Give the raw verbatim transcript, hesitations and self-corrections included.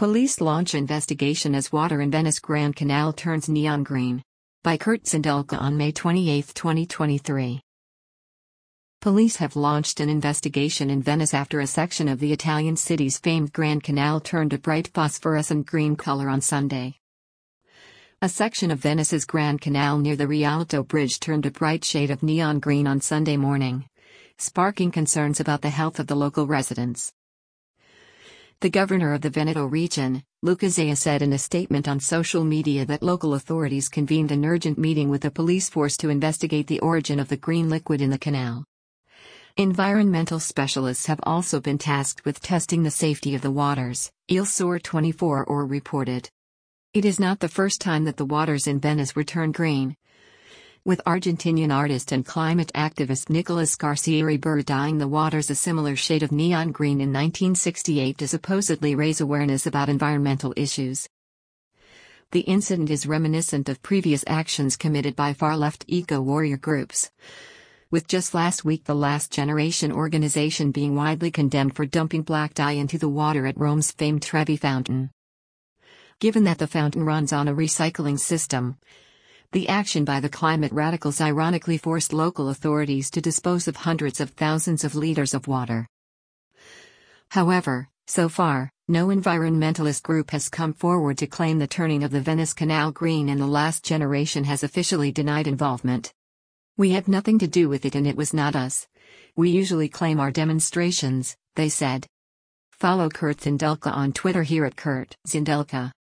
Police launch investigation as water in Venice Grand Canal turns neon green. By Kurt Zindelka on May twenty-eighth, twenty twenty-three. Police have launched an investigation in Venice after a section of the Italian city's famed Grand Canal turned a bright phosphorescent green color on Sunday. A section of Venice's Grand Canal near the Rialto Bridge turned a bright shade of neon green on Sunday morning, sparking concerns about the health of the local residents. The governor of the Veneto region, Luca Zaia, said in a statement on social media that local authorities convened an urgent meeting with the police force to investigate the origin of the green liquid in the canal. Environmental specialists have also been tasked with testing the safety of the waters, Il Sole twenty-four Ore reported. It is not the first time that the waters in Venice were turned green, with Argentinian artist and climate activist Nicolas Scarcieri dyeing the waters a similar shade of neon green in nineteen sixty-eight to supposedly raise awareness about environmental issues. The incident is reminiscent of previous actions committed by far-left eco-warrior groups, with just last week the Last Generation organization being widely condemned for dumping black dye into the water at Rome's famed Trevi Fountain. Given that the fountain runs on a recycling system, the action by the climate radicals ironically forced local authorities to dispose of hundreds of thousands of liters of water. However, so far, no environmentalist group has come forward to claim the turning of the Venice Canal green, and the Last Generation has officially denied involvement. "We had nothing to do with it and it was not us. We usually claim our demonstrations," they said. Follow Kurt Zindelka on Twitter here at Kurt Zindelka.